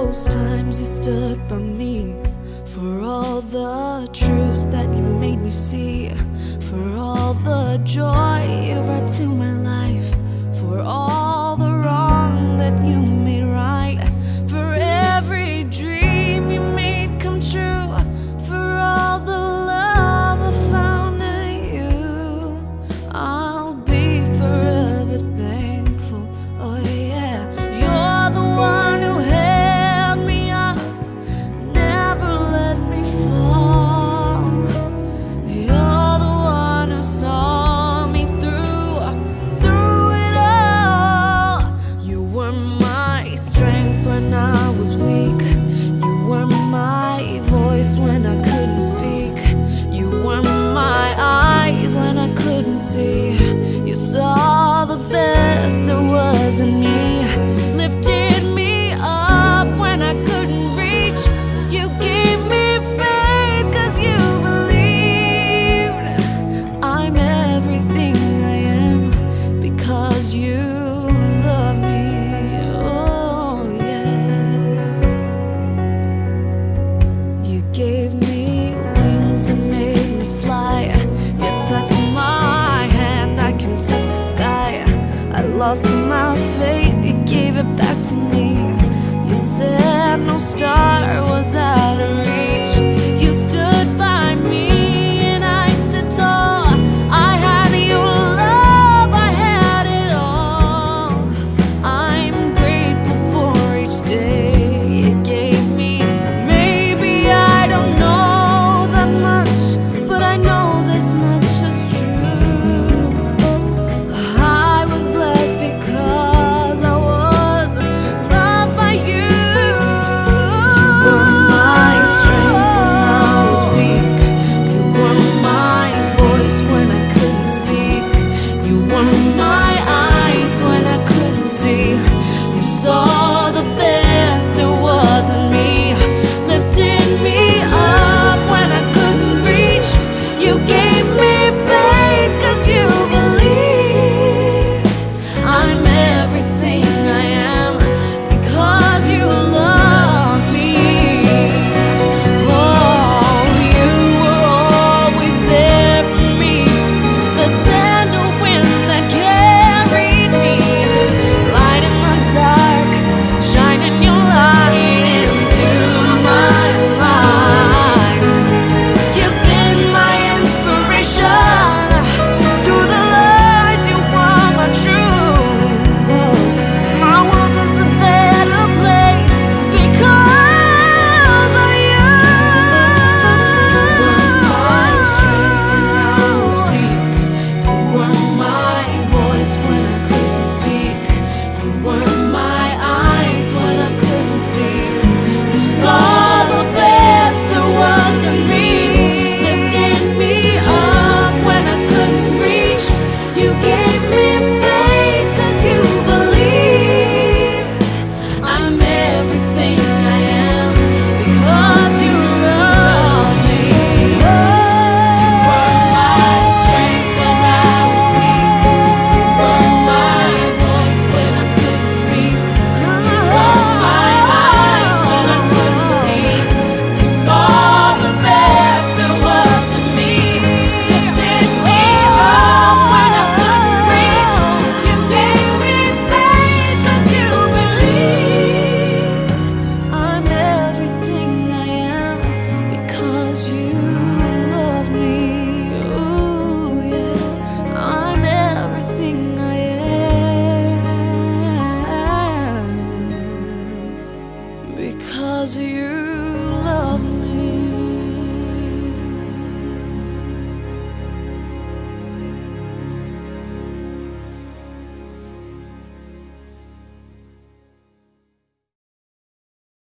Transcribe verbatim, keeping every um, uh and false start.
those times you stood by me, for all the truth that you made me see, for all the joy you brought to my life, for all the wrong that you made right, for every dream you made come true, for all the love I found in you. I'll be forever thankful. Oh yeah, you're the one who held me up, never let me fall. You're the one who saw me through, through it all. You were my strength when I was weak. You were my voice when I couldn't speak. You were my eyes when I couldn't see. You saw the best there was in me, lifted me up when I couldn't reach. You gave me faith 'cause you believed I'm everything I am because you love me. Oh yeah. You gave me wings and made me fly. You touched my hand, I can touch the sky. I lost my faith, you gave it back to me. You said no star was out